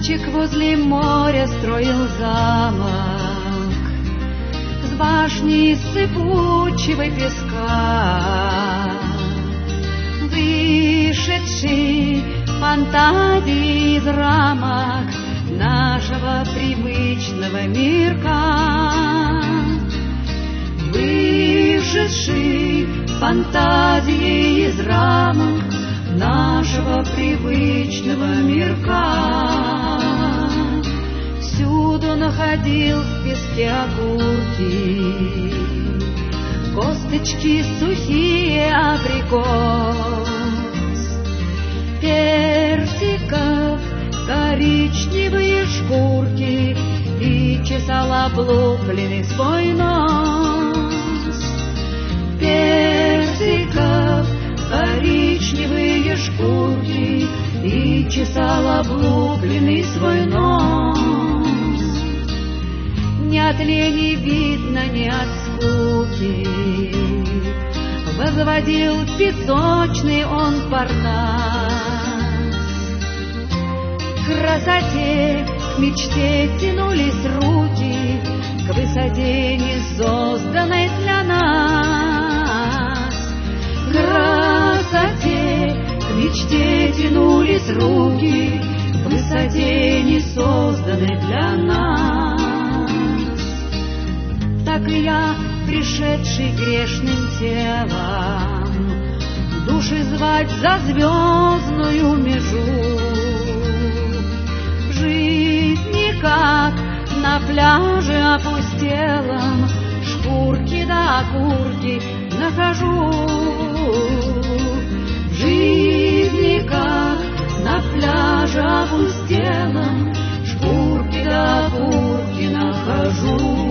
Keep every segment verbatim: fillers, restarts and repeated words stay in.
Мальчик возле моря строил замок с башни сыпучего песка. Вышедший фантазии из рамок нашего привычного мирка, вышедший фантазии из рамок нашего привычного мирка. Всюду находил в песке окурки, косточки сухие абрикос, персиков коричневые шкурки, и чесал облупленный свой нос. Персиков коричневые шкурки, и чесал облупленный свой нос. Ни от лени видно, ни от скуки возводил песочный он парнас. К красоте, к мечте тянулись руки, к высоте, не созданной для нас. К красоте, к мечте тянулись руки, к высоте, не созданной для нас. Так и я, пришедший грешным телом, души звать за звездную межу. В жизни, как на пляже опустелом, шкурки да окурки нахожу. В жизни, как на пляже опустелом, шкурки да окурки нахожу.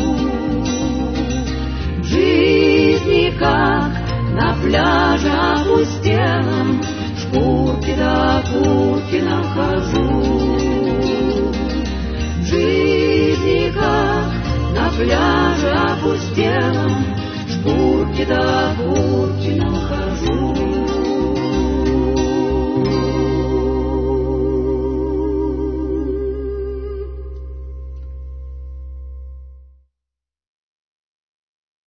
В жизни, как на пляже опустелом, шкурки да окурки нахожу. В жизни, как на пляже опустелом, шкурки да окурки нахожу.